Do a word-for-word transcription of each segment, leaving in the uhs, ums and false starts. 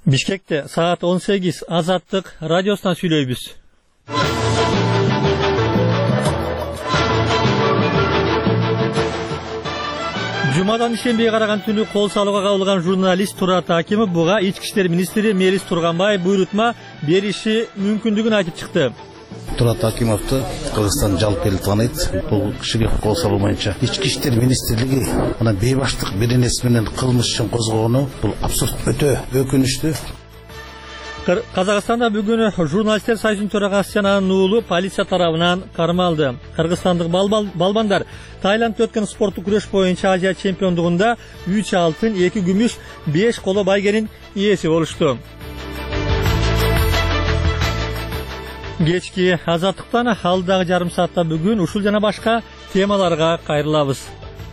Бишкекте саат он сегиз Азаттык радиосунан сүйлөйбүз. Жумадан ишембейге караган түнү кол салууга кабылган журналист Турат Акимов буга ички иштер министри Мелис Турганбаев буйрутма бериши мүмкүндүгүн айтып чыкты. Турат Акимовду Кыргызстан жалпы эл тааныйт. Бул кишиге кол салуу боюнча ички иштер министрлиги мына бейбаштык бир энеси менен кылмыш ишин козгогону бул абсурд, өтө өкүнүчтүү. Казакстанда бүгүн журналисттер союзунун төрагасы жана анын уулу полиция тарабынан кармалды. Кыргызстандык балбандар Таиландда өткөн спорттук күрөш боюнча Азия чемпиондугунда үч алтын, эки күмүш, беш коло байгенин ээси болушту. Кечки Азаттыктан алдагы жарым саатта бүгүн ушул жана башка темаларга кайрылабыз.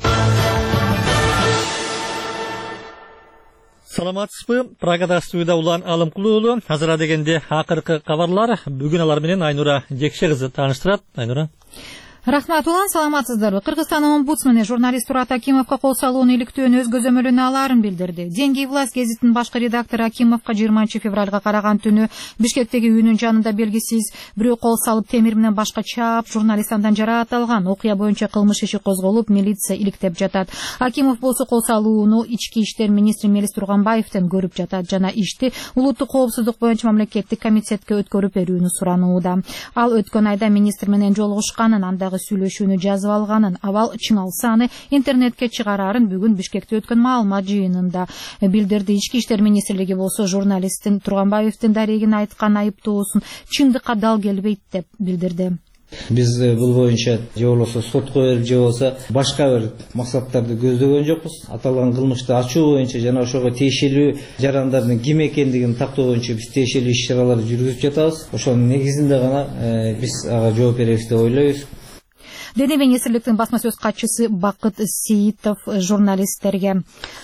Саламатсызбы? Прагада студияда Улан Алымкулуу. Азыр дегенде акыркы кабарлар. Бүгүн алар менен Айнура Жекше кызы тааныштырат. Айнура. Рахмат, Улан, саламатсыздарбы? Кыргызстандын омбудсмени журналист Турат Акимовго кол салууну иликтөөнү өз көзөмөлүнө алаарын билдирди. Деңгей власть гезитинин башкы редактору Акимовго жыйырманчы февралга караган түнү Бишкектеги үйүнүн жанында белгисиз бирөө кол салып темир менен башка чаап, журналист андан жараатталган. Окуя боюнча кылмыш иши козголуп, милиция иликтеп жатат. Акимов болсо кол салууну ички иштер министри Мелис Турганбаевден көрүп жатат жана ишти улуттук коопсуздук боюнча мамлекеттик комитетке өткөрүп берүүнү суранууда. Ал өткөн айда министр менен жолугушканын, андагы сүйлөшүүнү жазып алганын, абал чыңалса аны интернетке чыгарарын бүгүн Бишкекте өткөн маалымат жыйынында билдирди. Ички иштер министрлиги болсо журналисттин Турганбаевдин дарегин айткан айыптоосун чындыкка дал келбейт деп билдирди. Биз бул боюнча же болбосо сотко берип же болбосо башка бир максаттарды көздөгөн жокпуз. Аталган кылмышты ачуу боюнча жана ошого тиешелүү жарандардын ким экендигин тактоо боюнча биз тиешелүү иш-чараларды жүргүзүп жатабыз. Ошонун негизинде гана биз ага жооп беребиз деп ойлойбуз. Деди министрликтин басма сөз катчысы Бакыт Сейитов журналисттерге.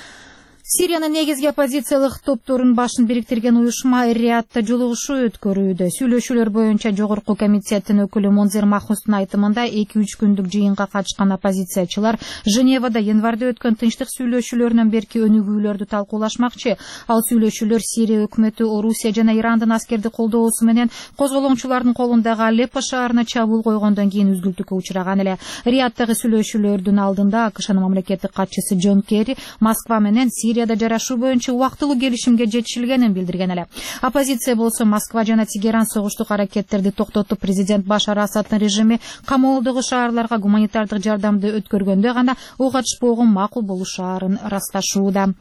Сириянын негизги оппозициялык топторун башын бириктирген уюшма Риядда жолугушуу өткөрүүдө. Сүйлөшүүлөр боюнча жогорку комитеттин өкүлү Монзер Махустун айтымында эки үч күндүк жыйынга катышкан оппозициячылар Женевада январда өткөн тынчтык сүйлөшүүлөрүнөн берки өнүгүүлөрдү талкуулашмакчы. Ал сүйлөшүүлөр Сирия өкмөтү, Орусия жана Ирандын аскерди колдоосу менен козголоңчулардын колундагы Алеппо шаарына чабуул койгондон кийин үзгүлтүккө учураган эле. Рияддагы сүйлөшүүлөрдүн алдында АКШнын мамлекеттик катчысы Джон Керри Москва менен Сирияда жарашуу боюнча убактылуу келишимге жетишилгенин билдирген эле. Оппозиция болсо Москва жана Тегеран согуштук аракеттерди токтотуп, президент Башар Асадтын режими камоолдогу шаарларга гуманитардык жардамды өткөргөндө гана ок ачпоого макул болушаарын ырасташууда.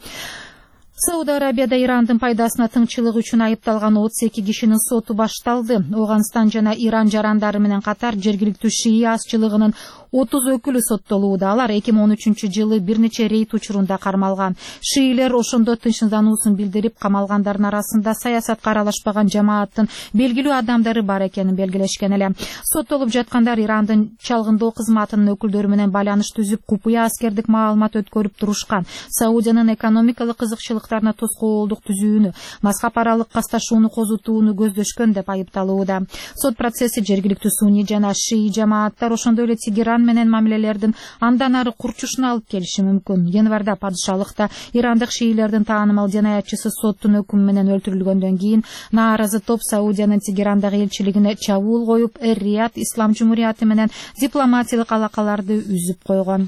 Сауд Арабияда Ирандын пайдасына тыңчылык үчүн айыпталган отуз эки кишинин соту башталды. Оганстан жана Иран жарандары менен катар жергиликтүү шия азчылыгынын отуз өкүлү соттолууда. Алар эки миң он үчүнчү жылы бир нече рейд учурунда кармалган. Шиилер ошондо тынчсыздануусун билдирип, камалгандардын арасында саясатка аралашпаган жамааттын белгилүү адамдары бар экенин белгилешкен эле. Соттолуп жаткандар Ирандын чалгындоо кызматынын өкүлдөрү менен байланыш түзүп, купуя аскердик маалымат өткөрүп турушкан. Саудиянын экономикалык кызыкчылыктарына тоскоолдук түзүүнү, мазхаб аралык касташууну козутууну көздөшкөн деп айыпталууда. Сот процесси жергиликтүү сунни жана шии жамааттар, ошондой эле Тегеран менен мамилелердин андан ары курчушуна алып келиши мүмкүн. Январда падышалыкта ирандык шиилердин таанымал жанаятчысы соттун өкүмү менен өлтүрүлгөндөн кийин нааразы топ Саудиянын Тегерандагы элчилигине чабуул коюп, Эр-Рияд Ислам Жумурияты менен дипломатиялык алакаларды үзүп койгон.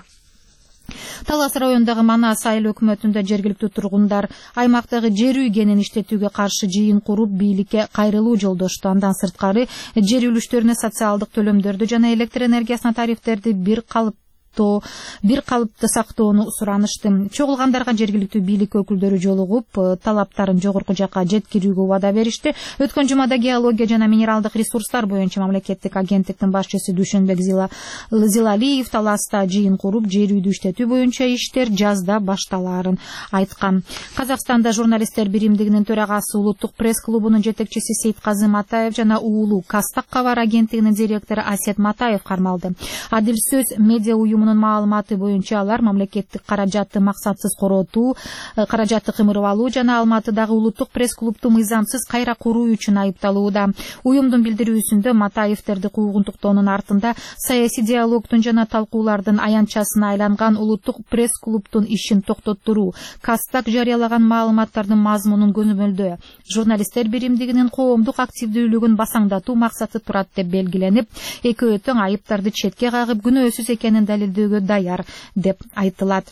Талас районундагы Манас айыл өкмөтүндө жергиликтүү тургундар аймактагы жер үйгенин иштетүүгө каршы жыйын куруп, бийликке кайрылуу жолдошту. Андан сырткары жер үлүштөрүнө социалдык төлөмдөрдү жана электр энергиясына тарифтерди бир калып бир калыпты сактоону суранышты. Чогулгандарга жергиликтүү бийлик өкүлдөрү жолугуп, талаптарын жогорку жакка жеткирүүгө убада беришти. Өткөн жумада геология жана минералдык ресурстар боюнча мамлекеттик агенттиктин башчысы Дүйшөнбек Зилалиев Таласта жыйын куруп, жер үйдү иштетүү боюнча иштер жазда башталаарын айткан. Казакстанда журналисттер биримдигинин төрагасы, улуттук пресс-клубунун жетекчиси Сейтказы Матаев жана уулу Кастак кабар агенттигинин директору Асет Матаев кармалды. Адил сөз медиа уюмунун уюмунун маалыматы боюнча алар мамлекеттик каражатты максатсыз коротуу, каражатты кымырып алуу жана Алматыдагы улуттук пресс-клубду мыйзамсыз кайра куруу үчүн айыпталууда. Уюмдун билдирүүсүндө Матаевтерди куугунтуктоонун артында саясий диалогдун жана талкуулардын аянтчасына айланган улуттук пресс-клубдун ишин токтоттуруу, Кастак жарыялаган маалыматтардын мазмунун көзөмөлдөө, журналисттер биримдигинин коомдук активдүүлүгүн басаңдатуу максаты турат деп белгиленип, экөө тең айыптарды четке кагып күнөөсүз экенин далилдөөгө даяр деп айтылат.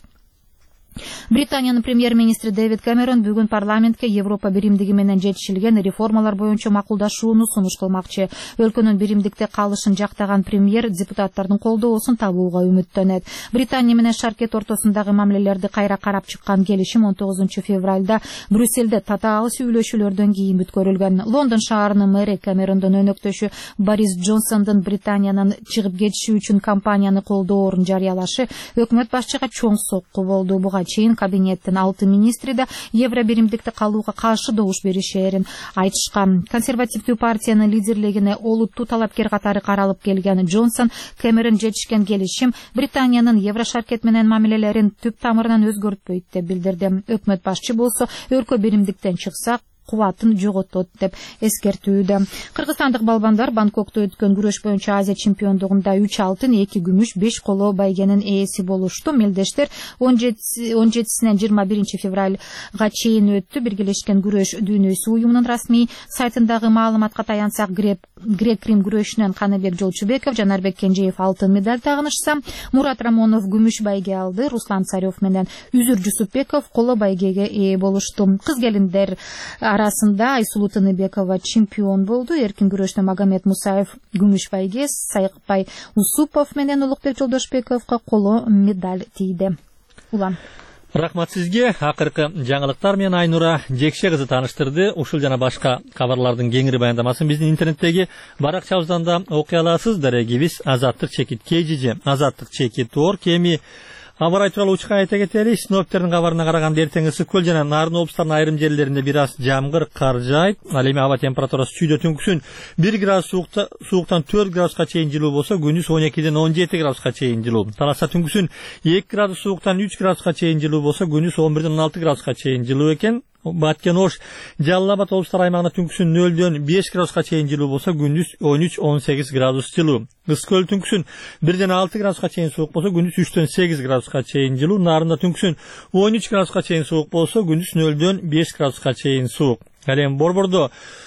Британиянын премьер-министри Дэвид Кэмерон бүгүн парламентке Европа биримдиги менен жетишилген реформалар боюнча макулдашууну сунуш кылмакчы. Өлкөнүн биримдикте калышын жактаган премьер депутаттардын колдоосун табууга үмүттөнөт. Британия менен Шаркет ортосундагы мамилелерди кайра карап чыккан келишим он тогузунчу февралда Брюссельде татаал сүйлөшүүлөрдөн кийин бүткөрүлгөн. Лондон шаарынын мэри Кэмерондун өнөктөшү Борис Джонсондун Британиянын чыгып кетиши үчүн кампанияны колдоорун жарыялашы өкмөт башчыга чоң сокку болду. Буга чейин кабинеттин алты министри да евро биримдикте калууга каршы добуш беришерин айтышкан. Консервативдүү партиянын лидерлигине олуттуу талапкер катары каралып келген Джонсон Кэмерон жетишкен келишим Британиянын евро шаркет менен мамилелерин түп тамырынан өзгөртпөйт деп билдирди. Өкмөт башчы болсо өлкө биримдиктен чыкса кубатын жоготот деп эскертүүдө. Кыргызстандык балбандар Бангкокто өткөн күрөш боюнча Азия чемпиондугунда үч алтын, эки күмүш, беш коло байгенин ээси болушту. Мелдештер он жетисинен жыйырма биринчи февралга чейин өттү. Биргелешкен күрөш дүйнөсү уюмунун расмий сайтындагы маалыматка таянсак, грек-рим күрөшүнөн Каныбек Жолчубеков, Жанарбек Кенжеев алтын медаль тагынышса, Мурат Рамонов күмүш байге алды. Руслан Царев менен Үзүр Жусупбеков коло байгеге ээ болушту. Кыз келиндер арасында Айсулуу Тыныбекова чемпион болду. Эркин күрөштө Магомед Мусаев күмүш байге, Сайыкбай Усупов менен Улукбек Жолдошбековго коло медаль тийди. Улан. Рахмат сизге. Акыркы жаңылыктар менен Айнура Жекше кызы тааныштырды. Ушул жана башка кабарлардын кеңири баяндамасын биздин интернеттеги баракчабыздан да окуй аласыз. Дарегибиз Азаттык чекит кежиже, Азаттык чекит ор кеми Абарай тууралуу учка айта кетели. Синоптиктердин кабарына караганда эртең ысык көл жана Нарын облустарынын айрым жерлеринде бир аз жамгыр, кар жаайт. Ал эми аба температурасы чүйдө түнкүсүн бир градус сууктан төрт градуска чейин жылуу болсо, күндүз он экиден он жети градуска чейин жылуу. Таласа түнкүсүн эки градус сууктан үч градуска чейин жылуу болсо, күндүз он бирден он алты градуска чейин жылуу экен. Баткен Ош, Жалал Абад облустар аймагында түнкүсүн нөлдөн беш градуска чейин жылуу болсо, күндүз он үч он сегиз градус жылуу. Ыс көл түнкүсүн бирден алты градуска чейин суук болсо, күндүз үчтөн сегиз градуска чейин жылуу. Нарында түнкүсүн он үч градуска чейин суук болсо, күндүз нөлдөн беш градуска чейин суук. Ал эми Борбордо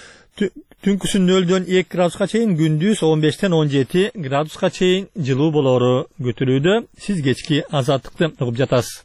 түнкүсүн нөлдөн эки градуска чейин, күндүз он бештен он жети градуска чейин жылуу болору күтүлүүдө. Сиз кечки Азаттыкты угуп жатасыз.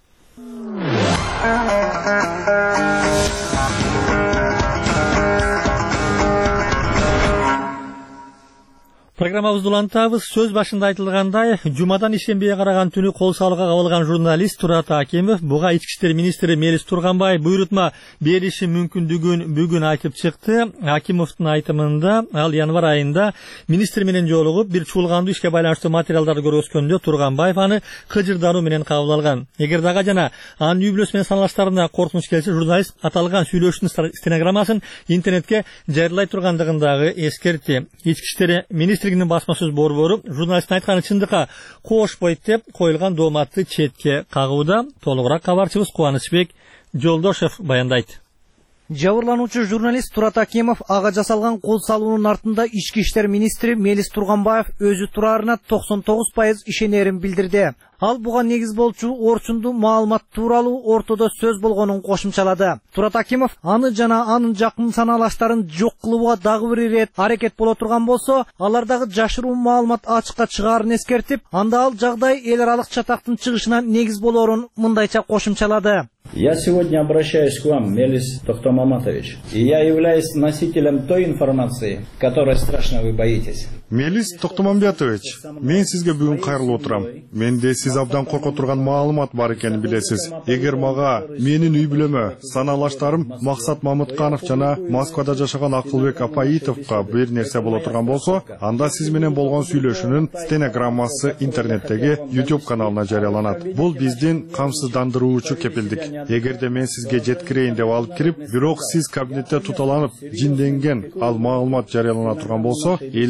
Программабызды улантабыз. Сөз башында айтылгандай, жумадан ишембиге караган түнү кол салууга кабылган журналист Турат Акимов буга ички иштер министри Мелис Турганбай буйрутма бериши мүмкүндүгүн бүгүн айтып чыкты. Акимовдун айтымында ал январь айында министр менен жолугуп бир чуулгандуу ишке байланыштуу материалдарды көргөзгөндө Турганбаев аны кыжырдануу менен кабыл алган. Эгер дагы жана анын үй бүлөсү менен саналаштарына коркунуч келсе, журналист аталган сүйлөшүүнүн стенограммасын интернетке жарыялай тургандыгын дагы эскертти. Ички иштер министри басмасөз борбору журналисттин айтканы чындыкка кошпойт деп коюлган дооматты четке кагууда. Толугураак кабарчыбыз Кубанычбек Жолдошев баяндайт. Жабырлануучу журналист Турат Акимов ага жасалган кол салуунун артында ички иштер министри Мелис Турганбаев өзү тураарына токсон тогуз пайыз ишенерин билдирди. Ал буга негиз болчу орчундуу маалымат тууралуу ортодо сөз болгонун кошумчалады. Турат Акимов аны жана анын жакын санаалаштарын жок кылууга дагы бир ирет аракет боло турган болсо, алардагы жашыруун маалымат ачыкка чыгаарын эскертип, анда ал жагдай эл аралык чатактын чыгышына негиз болорун мындайча кошумчалады. Я сегодня обращаюсь к вам, Мелис Тохтомаматович, и я являюсь носителем той информации, которой страшно вы боитесь. Мелис Тохтомамбетович, мен сизге бүгүн кайрылып отурам. Менде сиз абдан корко турган маалымат бар экенин билесиз. Эгер мага, менин үй бүлөмө, санаалаштарым Максат Мамытканов жана Москвада жашаган Акылбек Апаитовго бир нерсе боло турган болсо, анда сиз менен болгон сүйлөшүүнүн стенограммасы интернеттеги YouTube каналына жарыяланат. Бул биздин камсыздандыруучу кепилдик. Эгерде мен сизге жеткирейин деп алып кирип, бирок сиз кабинетте туталанып, жинденген ал маалымат жарыялана турган болсо, эл аралык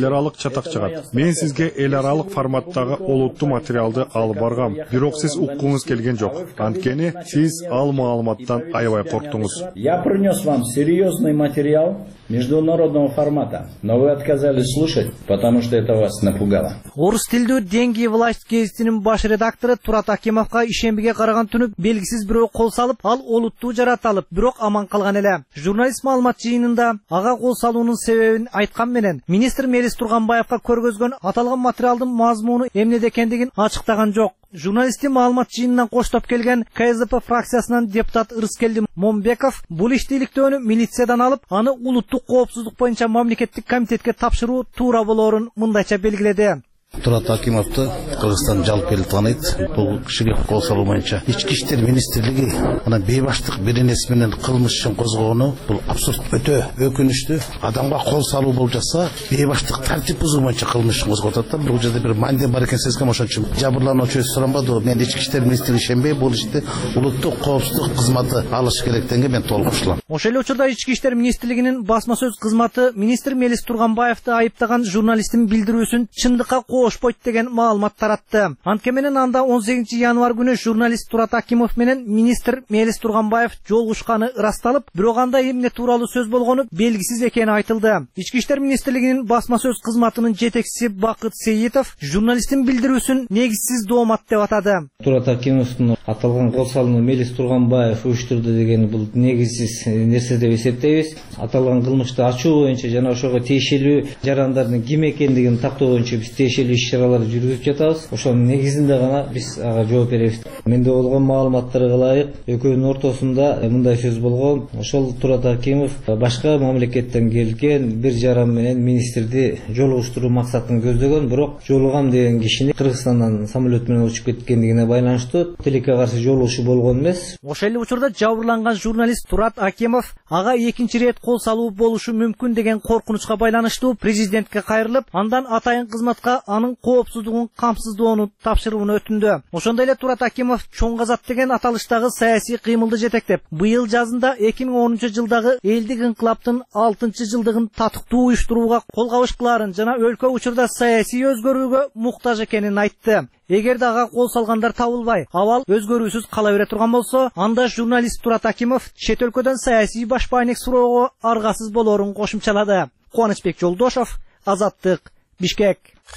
чатак чыгат. Мен сизге эл аралык форматтагы олуттуу материалды алып баргам. Бирок сиз уккуңуз келген жок. Анткени сиз ал маалыматтан аябай корктуңуз. Я принес вам серьезный материал международного формата, но вы отказались слушать, потому что это вас напугало. Орус тилдүү деңгей власть гезитинин баш редактору Турат Акимовго ишембиге караган түнү белгисиз бирөө кол салып, ал олуттуу жараталып, бирок аман калган эле. Журналист маалымат жыйынында ага кол салуунун себебин айткан менен министр Мелис Турганбаевга көргөзгөн аталган материалдын мазмуну эмнеде экендигин ачыктаган жок. Журналисттин маалымат жыйынынан коштоп келген ка эс дэ пэ фракциясынан депутат Ырыскелди Момбеков бул иштейликтөөнү милициядан алып, аны улуттук коопсуздук боюнча мамлекеттик комитетке тапшыруу туура болоорун мындайча белгиледи. Турат Акимовду Кыргызстан жалпы эл тааныйт. Бул кишиге кол салуу боюнча ички иштер министрлиги мына бейбаштык бир нерсе менен кылмыш ишин козгогону бул абсурд, өтө өкүнүчтүү. Адамга кол салуу болуп жатса, бейбаштык тартип бузуу боюнча кылмыш ишин козготот да. Бул жерде бир манде бар экен сезгем, ошон үчүн жабырлануучу өз суранбады. Мен ички иштер министри ишенбей, бул ишти улуттук коопсуздук кызматы алыш керектигине мен толук кошулам. Ошол эле учурда ички иштер министрлигинин басма сөз кызматы министр Мелис Турганбаевди айыптаган журналисттин билдирүүсүн чындыкка ошпойт деген маалымат таратты. Анткени менен анда он сегизинчи январь күнү журналист Турат Акимов менен министр Мелис Турганбаев жолугушканы ырасталып, бирок анда эмне тууралуу сөз болгону белгисиз экени айтылды. Ички иштер министрлигинин басма сөз кызматынын жетекчиси Бакыт Сейитов журналисттин билдирүүсүн негизсиз доомат деп атады. Турат Акимовдун аталган кол салууну Мелис Турганбаев уюштурду деген бул негизсиз нерсе деп эсептейбиз. Аталган кылмышты ачуу боюнча жана ошого тиешелүү жарандардын ким экендигин тактоо боюнча биз тиешелүү иш-чаралар жүргүзүп жатабыз. Ошонун негизинде гана биз ага жооп беребиз. Менде болгон маалыматтарга ылайык экөөнүн ортосунда мындай сөз болгон. Ошол Турат Акимов башка мамлекеттен келген бир жаран менен министрди жолугуштуруу максатын көздөгөн, бирок жолугам деген кишини Кыргызстандан самолет менен учуп кеткендигине байланыштуу тилекке каршы жолугушуу болгон эмес. Ошол эле учурда жабырланган журналист Турат Акимов ага экинчи ирет кол салуу болушу мүмкүн деген коркунучка байланыштуу президентке кайрылып, андан атайын кызматка анын коопсуздугун камсыздоону тапшырууну өтүндү. Ошондой эле Турат Акимов чоң казат деген аталыштагы саясий кыймылды жетектеп, быйыл жазында эки миң онунчу жылдагы элдик инкылаптын алтынчы жылдыгын татыктуу уюштурууга кол кабыш кылаарын жана өлкө учурда саясий өзгөрүүгө муктаж экенин айтты. Эгерде ага кол салгандар табылбай, абал өзгөрүүсүз кала бере турган болсо, анда журналист Турат Акимов чет өлкөдөн саясий башпайник суроого аргасыз болоорун кошумчалады. Кубанычбек Жолдошов, Азаттык, Бишкек.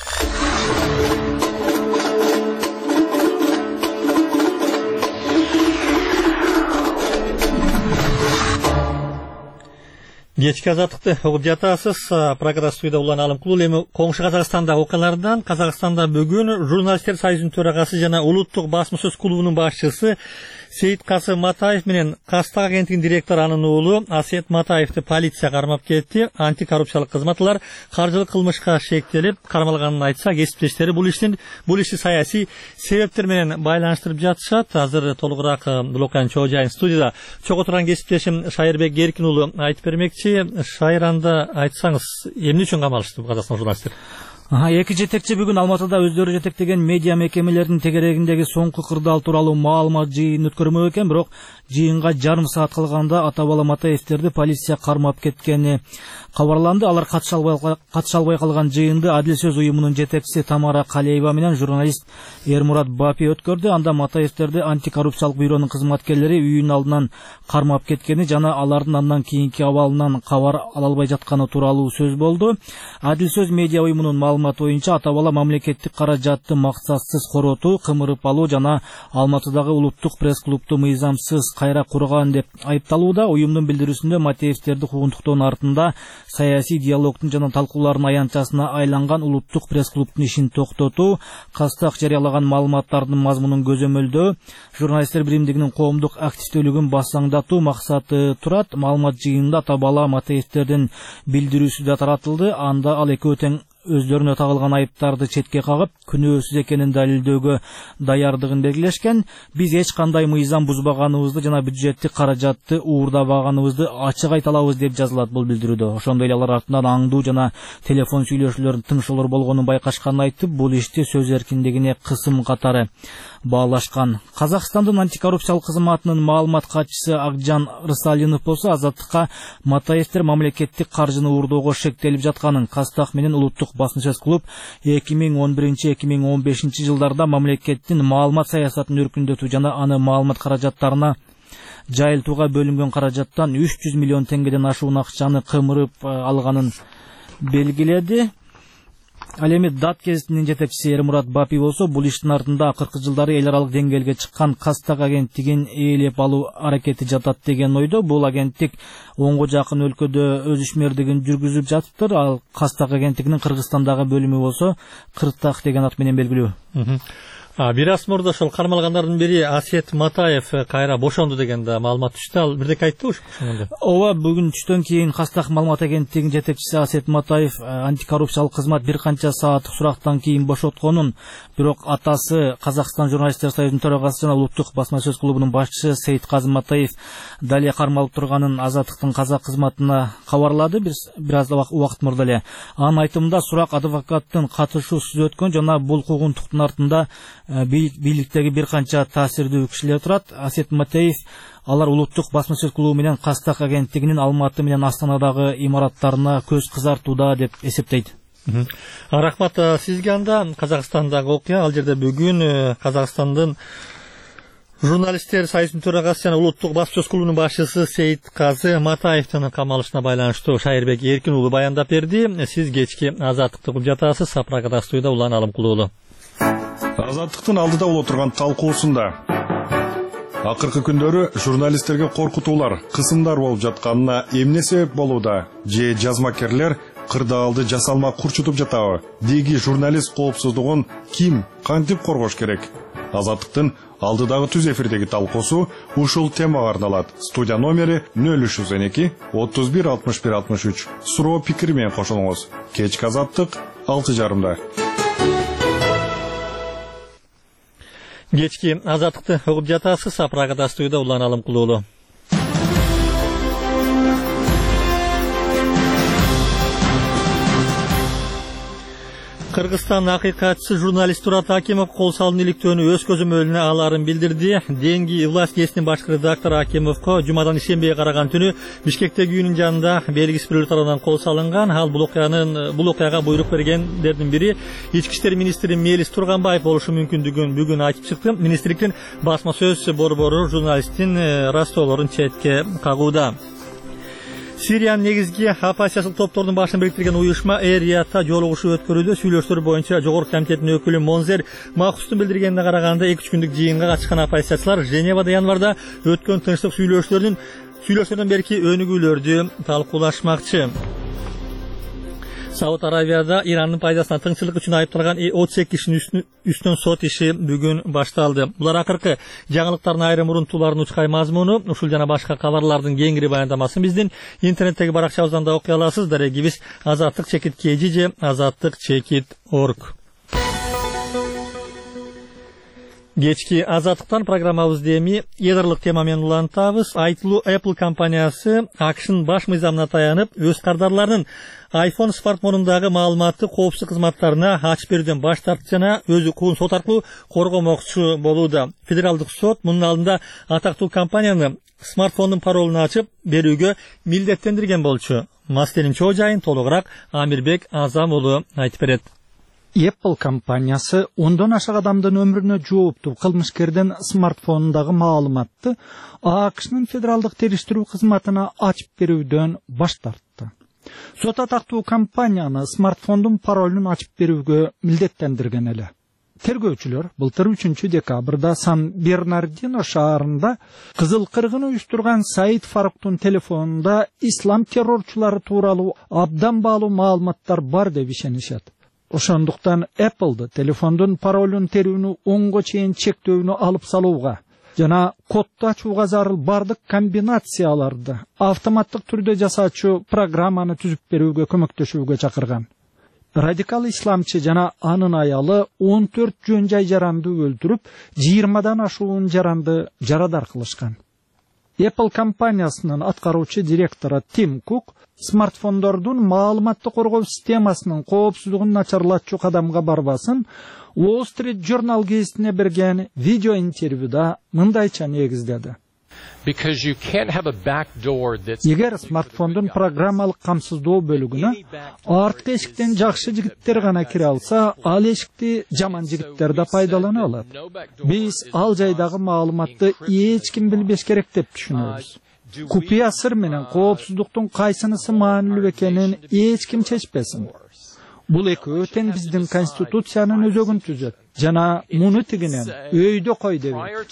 Кечки азаттыкты угуп жатасыз. Программа студияда Улан Алымкулов. Эми коңшу Казакстанда окуялардан Казакстанда бүгүн журналисттер союзунун төрагасы жана улуттук басма сөз клубунун башчысы Сейиткасым Матаев менен Кастак агенттигинин директору анын уулу Асет Матаевди полиция кармап кетти. Антикоррупциялык кызматлар каржылык кылмышка шектелип кармалганын айтса, кесиптештери бул иштин бул ишти саясий себептер менен байланыштырып жатышат. Азыр толугураак бул окуянын чоо жайын студияда чогуу турган кесиптешим Шайырбек Геркин уулу айтып бермекчи. Шайыр, анда айтсаңыз, эмне үчүн камалышты Казакстан журналисттер? Эки жетекчи бүгүн Алматыда өздөрү жетектеген медиа мекемелеринин тегерегиндеги соңку кырдаал тууралуу маалымат жыйын өткөрмөк экен, бирок жыйынга жарым саат калганда ата бала Матаевтерди полиция кармап кеткени кабарланды. Алар катыша албай калган жыйынды Адил сөз уюмунун жетекчиси Тамара Калеева менен журналист Эрмурат Бапи өткөрдү. Анда Матаевтерди антикоррупциялык бюронун кызматкерлери үйүнүн алдынан кармап кеткени жана алардын андан кийинки абалынан кабар ала албай жатканы тууралуу сөз болду. Адил сөз медиа уюмунун маалыматы боюнча ата бала мамлекеттик каражатты максатсыз коротуу, кымырып алуу жана Алматыдагы улуттук пресс-клубду мыйзамсыз кайра курган деп айыпталууда. Уюмдун билдирүүсүндө Матаевтерди куугунтуктоонун артында саясий диалогдун жана талкуулардын аянтчасына айланган улуттук пресс-клубдун ишин токтотуу, Кастак жарыялаган маалыматтардын мазмунун көзөмөлдөө, журналисттер биримдигинин коомдук активдүүлүгүн басаңдатуу максаты турат. Маалымат жыйынында ата бала Матаевтердин билдирүүсү да таратылды. Анда ал экөө тең өздөрүнө тагылган айыптарды четке кагып, күнөөсүз экенин далилдөөгө даярдыгын белгилешкен. Биз эч кандай мыйзам бузбаганыбызды жана бюджеттик каражатты уурдабаганыбызды ачык айта алабыз деп жазылат бул билдирүүдө. Ошондой эле алар артынан аңдуу жана телефон сүйлөшүүлөрдүн тыңшылар болгонун байкашканын айтып, бул ишти сөз эркиндигине кысым катары баалашкан. Казакстандын антикоррупциялык кызматынын маалымат катчысы Акжан Рысалинов болсо Азаттыкка Матаевтер мамлекеттик каржыны уурдоого шектелип жатканын, Кастак менен улуттук басма сөз клуб эки миң он биринчи эки миң он бешинчи жылдарда мамлекеттин маалымат саясатын өркүндөтүү жана аны маалымат каражаттарына жайылтууга бөлүнгөн каражаттан үч жүз миллион теңгеден ашуун акчаны кымырып алганын белгиледи. Ал эми Дат гезитинин жетекчиси Эрмурат Бапи болсо бул иштин артында акыркы жылдары эл аралык деңгээлге чыккан Кастак агенттигин ээлеп алуу аракети жатат деген ойдо. Бул агенттик онго жакын өлкөдө өз ишмердигин жүргүзүп жатыптыр. Ал Кастак агенттигинин Кыргызстандагы бөлүмү болсо Кыртак деген ат менен белгилүү. Бир аз мурда ошол кармалгандардын бири Асет Матаев кайра бошонду деген да маалымат түштү. Ал бирдек айтты ошондо. Ооба, бүгүн түштөн кийин Кастак маалымат агенттигинин жетекчиси Асет Матаев антикоррупциялык кызмат бир канча сааттык сурактан кийин бошотконун, бирок атасы Казакстан журналисттер союзунун төрагасы жана улуттук басма сөз клубунун башчысы Сейитказым Матаев дале кармалып турганын Азаттыктын казак кызматына кабарлады бир аз убакыт мурда эле. Анын айтымында сурак адвокаттын катышуусуз өткөн жана бул куугунтуктун артында бийликтеги бир канча таасирдүү кишилер турат. Асет Матаев алар улуттук басма сөз клубу менен Кастак агенттигинин Алматы менен Астанадагы имараттарына көз кызартууда деп эсептейт. Рахмат сизге. Анда Казакстандагы окуя, ал жерде бүгүн Казакстандын журналисттер союзунун төрагасы жана улуттук басма сөз клубунун башчысы Сейитказы Матаевдин камалышына байланыштуу Шайырбек Эркин уулу баяндап берди. Сиз кечки Азаттыкты угуп жатасыз. Сапрага студияда Улан Алымкулуулу. Азаттыктын алдыда боло турган талкуусунда акыркы күндөрү журналисттерге коркутуулар, кысымдар болуп жатканына эмне себеп болууда? Же жазмакерлер кырдаалды жасалма курчутуп жатабы? Деги журналист коопсуздугун ким, кантип коргош керек? Азаттыктын алдыдагы түз эфирдеги талкуусу ушул темага арналат. Студия номери нөл үч жүз он эки отуз бир алтымыш бир алтымыш үч. Суроо пикир менен кошулуңуз. Кечки Азаттык алты жарымда. Кечки Азаттыкты угуп жатасыз. Сапрагада студияда Улан Алымкулуулу. Кыргызстан акыйкатчысы журналист Турат Акимов кол салуу иликтөөнү өз көзөмөлүнө аларын билдирди. Денги власть гезитинин башкы редактору Акимовго жумадан ишембиге караган түнү Бишкектеги үйүнүн жанында белгисиз бирөөлөр тарабынан кол салынган. Ал бул окуянын бул окуяга буйрук бергендердин бири Ички иштер министри Мелис Турганбаев болушу мүмкүндүгүн бүгүн айтып чыкты. Министрликтин басма сөз борбору журналисттин растоолорун четке кагууда. Сириянын негизги оппозициялык топтордун башын бириктирген уюшма Эр-Риядта жолугушуу өткөрүүдө. Сүйлөштөр боюнча Жогорку комитеттин өкүлү Монзер Макустун билдиргенине караганда эки үч күндүк жыйынга катышкан оппозициячылар Женевада январда өткөн тынчтык сүйлөшүүлөрдүн сүйлөшүүдөн берки өнүгүүлөрдү талкуулашмакчы. Сауд Арабияда Ирандын пайдасына тыңчылык үчүн айыпталган отуз эки кишинин үстүнөн сот иши бүгүн башталды. Булар акыркы жаңылыктардын айрым урунтууларынын учкай мазмуну. Ушул жана башка кабарлардын кеңири баяндамасын биздин интернеттеги баракчабыздан да окуй аласыз. Дарегибиз азаттык чекит kg же азаттык чекит точка орг. Кечки Азаттыктан программабызды эми эдарлык тема менен улантабыз. Айтылуу Apple компаниясы акшнын баш мыйзамына таянып, өз кардарларынын iPhone смартфонундагы маалыматты коопсуздук кызматтарына ачып берүүдөн баш тартты жана өз укугун сот аркылуу коргомокчу болууда. Федералдык сот мунун алдында атактуу компанияны смартфондун паролун ачып берүүгө милдеттендирген болчу. Маселенин чоо жайын толугураак Амирбек Азам уулу айтып берет. Apple компаниясы ондон ашык адамдын өмүрүнө жооптуу кылмышкердин смартфонундагы маалыматты акшнын федералдык териштирүү кызматына ачып берүүдөн баш тартты. Сот атактуу компанияны смартфондун паролун ачып берүүгө милдеттендирген эле. Тергөөчүлөр былтыр үчүнчү декабрда Сан-Бернардино шаарында кызыл кыргын уюштурган Саид Фаруктун телефонунда ислам террорчулары тууралуу абдан баалуу маалыматтар бар деп ишенишет. Ошондуктан Apple'ды телефондун паролун терүүнү онго чейин чектөөнү алып салууга жана кодду ачууга зарыл бардык комбинацияларды автоматтык түрдө жасаачу программаны түзүп берүүгө көмөктөшүүгө чакырган. Радикал исламчы жана анын аялы он төрт жөн жай жаранды өлтүрүп, жыйырмадан ашуун жаранды жарадар кылышкан. Apple компаниясынын аткаруучу директору Тим Кук смартфондордун маалыматты коргоо системасынын коопсуздугун начарлатчу кадамга барбасын Wall Street Journal гезитине берген видео интервьюда мындайча негиздеди. Егер смартфондун программалык камсыздоо бөлүгүнө арткы эшиктен жакшы жигиттер гана кире алса, ал эшикти жаман жигиттер да пайдалана алат. Биз ал жайдагы маалыматты эч ким билбеш керек деп түшүнөбүз. Купуя сыр менен коопсуздуктун кайсынысы маанилүү экенин эч ким чечпесин. Бул экөө тең биздин конституциянын өзөгүн түзөт. Жана муну тигинен өйдө кой дебейт.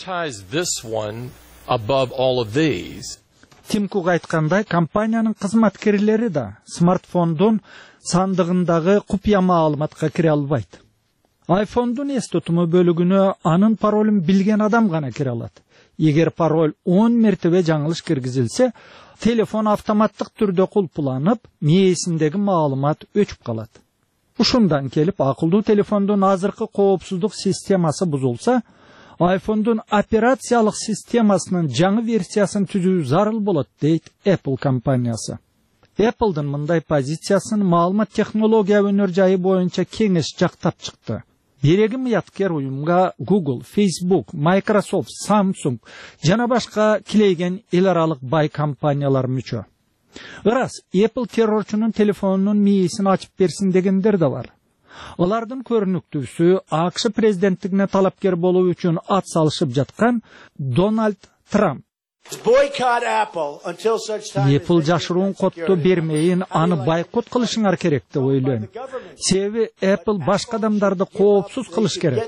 Тим Кук айткандай, компаниянын кызматкерлери да смартфондун сандыгындагы купуя маалыматка кире албайт. айфондун эс тутуму бөлүгүнө анын паролун билген адам гана кире алат. Егер пароль он мертебе жаңылыш киргизилсе, телефон автоматтык түрдө кулпуланып, мээсиндеги маалымат өчүп калат. Ушундан келип, акылдуу телефондун азыркы коопсуздук системасы бузулса, айфондун операциялык системасынын жаңы версиясын түзүү зарыл болот, дейт Apple компаниясы. Apple'дын мындай позициясын маалымат технология өнөр жайы боюнча кеңеш жактап чыкты. Береги мыяткер уюмга Google, Facebook, Microsoft, Samsung жана башка килейген эл аралык бай компаниялар мүчө. Ырас, Apple террорчунун телефонунун мээсин ачып берсин дегендер да бар. Алардын көрүнүктүүсү АКШ президенттигине талапкер болуу үчүн ат салышып жаткан Дональд Трамп. Apple жашыруун котту бермейин, аны байкот кылышыңар керек деп ойлойм. Себеби Apple башка адамдарды коопсуз кылыш керек,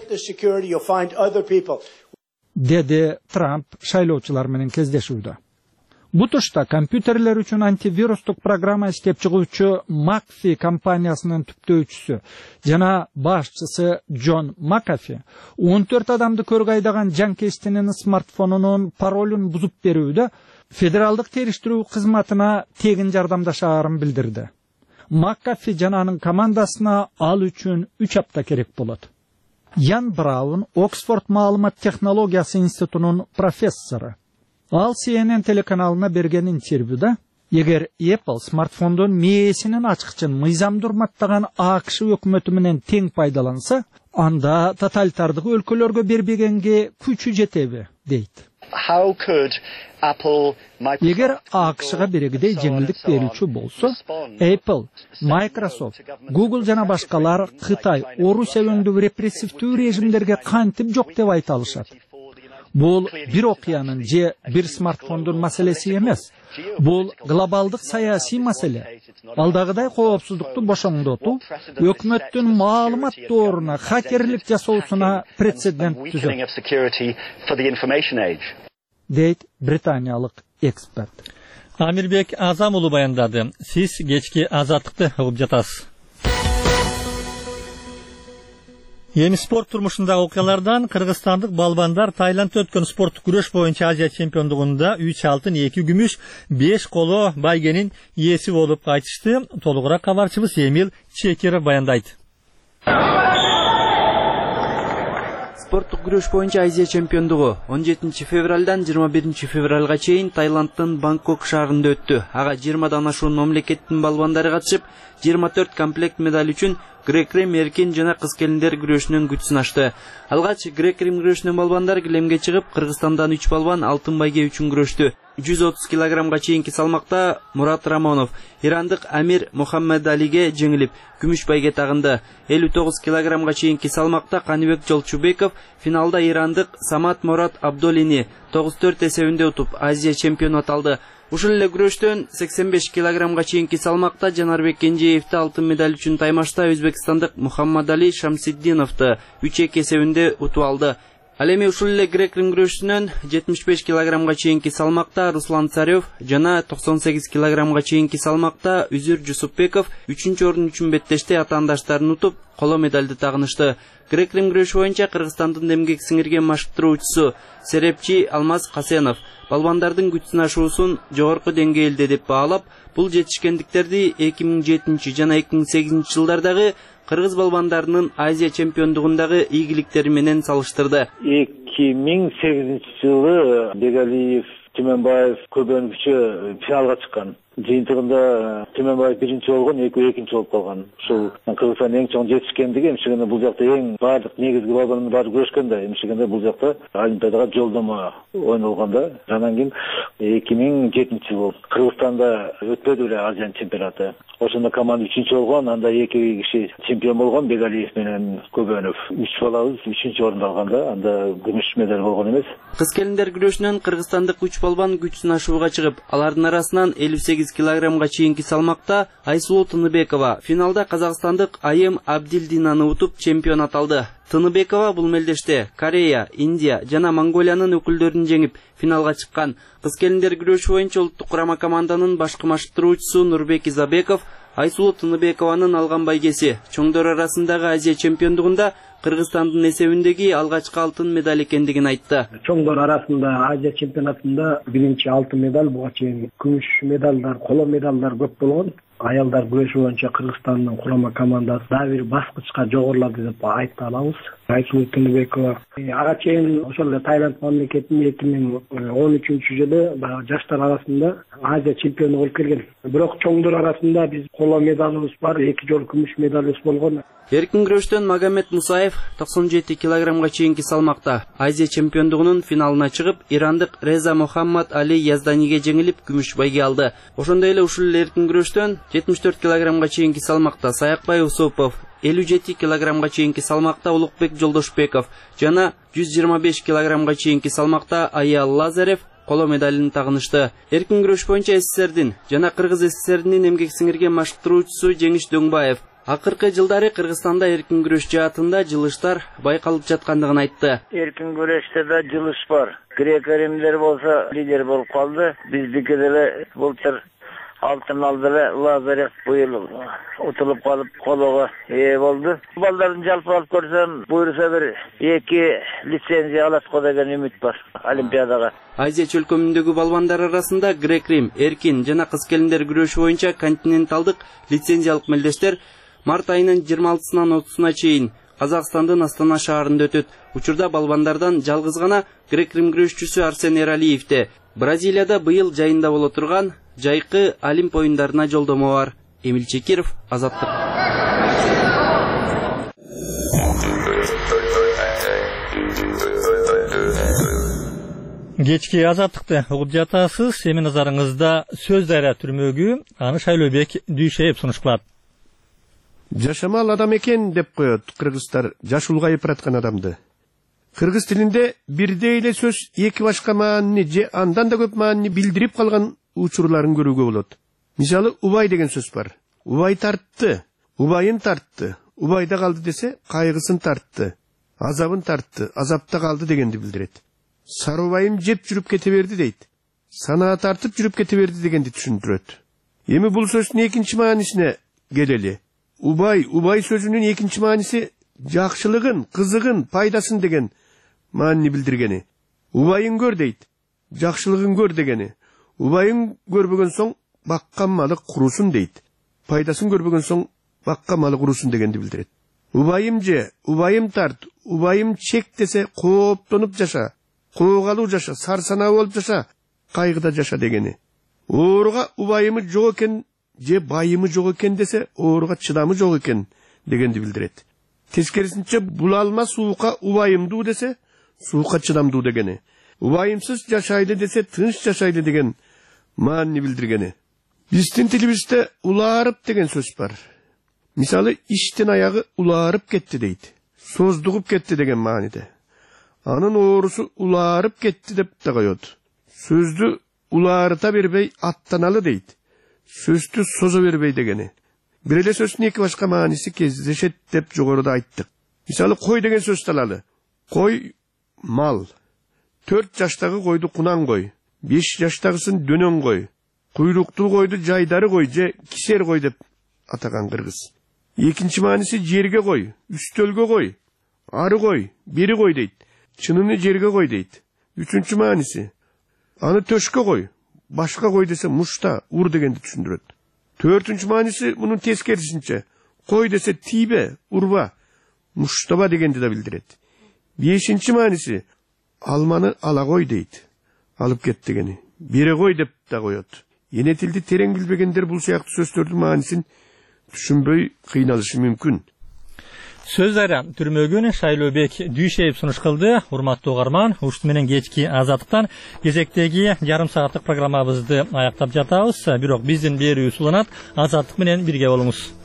деди Трамп шайлоочулар менен кездешүүдө. Бу тушта компьютерлер үчүн антивирустук программа иштеп чыгуучу McAfee компаниясынын түптөөчүсү жана башчысы Джон Макафи он төрт адамды көргө айдаган жанкечтинин смартфонунун паролун бузуп берүүдө федералдык териштирүү кызматына тегин жардамдашаарын билдирди. Макафи жана анын командасына ал үчүн үч апта керек болот. Ян Браун, Оксфорд маалымат технологиясы институтунун профессору. Ал Си Эн Эн телеканалына берген интервьюда, егер Apple смартфондун мээсинин ачкычын мыйзамды урматтаган АКШ өкмөтү менен тең пайдаланса, анда тоталитардык өлкөлөргө бербегенге күчү жетеби, дейт. Егер АКШга берегидей жеңилдик берүүчү болсо, Apple, Microsoft, Google жана башкалар Кытай, Орусия өңдүү репрессивдүү режимдерге кантип жок деп айта алышат. Бул бир окуянын же бир смартфондун маселеси эмес. Бул глобалдык саясий маселе. Алдагыдай коопсуздукту бошоңдотуу өкмөттүн маалымат дооруна хакерлик жасоосуна прецедент түзөт, дейт британиялык эксперт. Амирбек Азам уулу баяндады. Сиз кечки азаттыкты угуп жатасыз. Эми спорт турмушундагы окуялардан кыргызстандык балбандар Таиландда өткөн спорттук күрөш боюнча Азия чемпиондугунда үч алтын, эки күмүш, беш коло байгенин ээси болуп кайтышты. Толугураак кабарчыбыз Эмил Чекеров баяндайт. Спорттук күрөш боюнча Азия чемпиондугу он жетинчи февралдан жыйырма биринчи февралга чейин Таиланддын Бангкок шаарында өттү. Ага жыйырмадан ашуун мамлекеттин балбандары катышып, жыйырма төрт комплект медаль үчүн грек-рим эркин жана кыз келиндер күрөшүнүн күчүн ачты. Алгач грек-рим күрөшүнүн балбандары килемге чыгып, Кыргызстандан үч балбан алтын байге үчүн күрөштү. жүз отуз килограммга чейинки салмакта Мурат Рамонов ирандык Амир Мухаммедалиге жеңилип, күмүш байге тагынды. элүү тогуз килограммга чейинки салмакта Каныбек Жолчубеков финалда ирандык Самат Мурат Абдолини тогуз төрт эсебинде утуп, Азия чемпиону аталды. Ушул эле күрөштөн сексен беш килограммга чейинки салмакта Жанарбек Кенжеевди алтын медаль үчүн таймашта өзбекстандык Мухаммадали Шамсиддиновду үч эки эсебинде утуп алды. Ал эми ушул эле грек-рим күрөшүнөн жетимиш беш килограммга чейинки салмакта Руслан Царев жана токсон сегиз килограммга чейинки салмакта Үзүр Жусупбеков үчүнчү орун үчүн беттеште атаандаштарын утуп, коло медальды тагынышты. Грек-рим күрөшү боюнча Кыргызстандын эмгек сиңирген машыктыруучусу Серепчи Алмаз Касенов балбандардын күч сынашуусун жогорку деңгээлде деп баалап, бул жетишкендиктерди эки миң жетинчи жана эки миң сегизинчи жылдардагы кыргыз балбандарынын Азия чемпиондугундагы ийгиликтери менен салыштырды. эки миң сегизинчи жылы Дегалиев, Түмөнбаев көбөнүкчө финалга чыккан. Жыйынтыгында Түмөнбаев биринчи болгон, экөө экинчи болуп калган. Ушул Кыргызстандын эң чоң жетишкендиги эмшегенде бул жакта эң баардык негизги балбандын баары күрөшкөн да, эмшегенде бул жакта Олимпиадага жолдомо ойнолгон да. Анан кийин эки миң жетинчи жыл болуп Кыргызстанда өтпөдү эле Азия чемпионаты. Ошондо команда үчүнчү болгон, анда эки киши чемпион болгон, Бегалиев менен Көбөнов. Үч балабыз үчүнчү орунду алган да, анда күмүш медаль болгон эмес. Кыз келиндер күрөшүнөн кыргызстандык үч балбан күч сынашууга чыгып, алардын арасынан элүү сегиз килограммга чейинки салмакта Айсулуу Тыныбекова финалда казакстандык Айым Абдилдинаны утуп чемпион аталды. Тыныбекова бул мелдеште Корея, Индия жана Монголиянын өкүлдөрүн жеңип финалга чыккан. Кыз келиндер күрөшү боюнча улуттук курама команданын башкы машыктыруучусу Нурбек Изабеков Айсулуу Тыныбекованын алган байгеси чоңдор арасындагы Азия чемпиондугунда Кыргызстандын эсебиндеги алгачкы алтын медаль экендигин айтты. Чоңдор арасында Азия чемпионатында биринчи алтын медаль, буга чейин күмүш медалдар, коло медалдар көп болгон. Аялдар күрөшү боюнча Кыргызстандын курама командасы дагы бир баскычка жогорулады деп айта алабыз. Айсулуу Тыныбекова ага чейин ошол эле Таиланд мамлекетинин эки миң он үчүнчү жылы жаштар арасында Азия чемпиону болуп келген. Бирок чоңдор арасында биз коло медалыбыз бар, эки жолу күмүш медалыбыз болгон. Эркин күрөштөн Магомед Мусаев токсон жети килограммга чейинки салмакта Азия чемпиондугунун финалына чыгып, ирандык Реза Мухаммад Али Язданиге жеңилип күмүш байге алды. Ошондой эле ушул эркин күрөштөн жетимиш төрт килограммга чейинки салмакта Саякбай Усупов, элүү жети килограммга чейинки салмакта Улукбек Жолдошбеков жана жүз жыйырма беш килограммга чейинки салмакта Аял Лазарев коло медалын тагынышты. Эркин күрөш боюнча СССРдин жана Кыргыз СССРинин эмгек сиңирген машыктыруучусу Жеңиш Дөңбаев акыркы жылдары Кыргызстанда эркин күрөш жаатында жылыштар байкалып жаткандыгын айтты. Эркин күрөштө да жылыш бар. Грек-римдер болсо лидер болуп калды. Биздики деле былтыр алтын алды эле, Лазарев быйыл утулуп калып колого ээ болду. Балдардын жалпы алып көрсөм, буйруса бир эки лицензия алат го деген үмүт бар Олимпиадага. Азия чөлкөмүндөгү балбандар арасында грек-рим, эркин жана кыз келиндер күрөшү боюнча континенталдык лицензиялык мелдештер март айынын жыйырма алтысынан отузуна чейин Казакстандын Астана шаарында өтөт. Учурда балбандардан жалгыз гана грек-рим күрөшчүсү Арсен Эралиевде Бразилияда быйыл жайында боло турган жайкы Олимп оюндарына жолдомо бар. Эмил Чекиров, Азаттык. Кечки Азаттыкты угуп жатасыз. Эми назарыңызда сөз дайра түрмөгү, аны Шайлообек Дүйшеев сунушталат. Жашамал адам экен деп коет кыргыздар жаш улгайып бараткан адамды. Кыргыз тилинде бирдей эле сөз эки башка маанини же андан да көп маанини билдирип калган учурларын көрүүгө болот. Мисалы, убай деген сөз бар. Убай тартты, убайын тартты, убайда калды десе, кайгысын тартты, азабын тартты, азапта калды дегенди билдирет. Сарыбайым жеп жүрүп кете берди дейт. Санаа тартып жүрүп кете берди дегенди түшүндүрөт. Эми бул сөздүн экинчи маанисине келели. Убай, убай сөзүнүн экинчи мааниси жакшылыгын, кызыгын, пайдасын деген маанини билдиргени. Убайын көр дейт. Жакшылыгын көр дегени. Убайын көрбөгөн соң баккан малы курусун дейт. Пайдасын көрбөгөн соң баккан малы курусун дегенди билдирет. Убайым же, убайым тарт, убайым чек десе кооптонуп жаша, коогалуу жаша, сарсанаа болуп жаша, кайгыда жаша дегени. Ооруга убайымы жок экен же байымы жок экен десе, ооруга чыдамы жок экен дегенди билдирет. Тескерисинче булалма суука убайымдуу десе, суука чыдамдуу дегени. Убайымсыз жашайды десе, тынч жашайды деген маанини билдиргени. Биздин тилибизде улаарып деген сөз бар. Мисалы, иштин аягы улаарып кетти дейт. Создугуп кетти деген мааниде. Анын оорусу улаарып кетти деп да коет. Сөздү улаарыта бербей аттаналы дейт. Сөздү созо бербей дегени. Бир эле сөздүн эки башка мааниси кездешет деп жогоруда айттык. Мисалы, кой деген сөздү алалы. Кой мал. Төрт жаштагы койду кунан кой. Беш жаштагысын дөнөн кой. Куйруктуу койду жайдары кой же кисер кой деп атаган кыргыз. Экинчи мааниси жерге кой, үстөлгө кой, ары кой, бери кой дейт. Чыныны жерге кой дейт. Үчүнчү мааниси аны төшкө кой, башка кой десе мушта, ур дегенди түшүндүрөт. Төртүнчү мааниси мунун тескерисинче кой десе тийбе, урба, муштаба дегенди да билдирет. Бешинчи мааниси алманы ала кой дейт. Алып кет дегени. Бере кой деп да коет. эне тилди терең билбегендер бул сыяктуу сөздөрдүн маанисин түшүнбөй кыйналышы мүмкүн. Сөздөрү түрмөгүн Шайлообек Дүйшеев сунуш кылды. Урматтуу угарман, ушт менен кечки азаттыктан кезектеги жарым сааттык программабызды аяктап жатабыз. Бирок биздин берүүбүз уланат. Азаттык менен бирге болуңуз.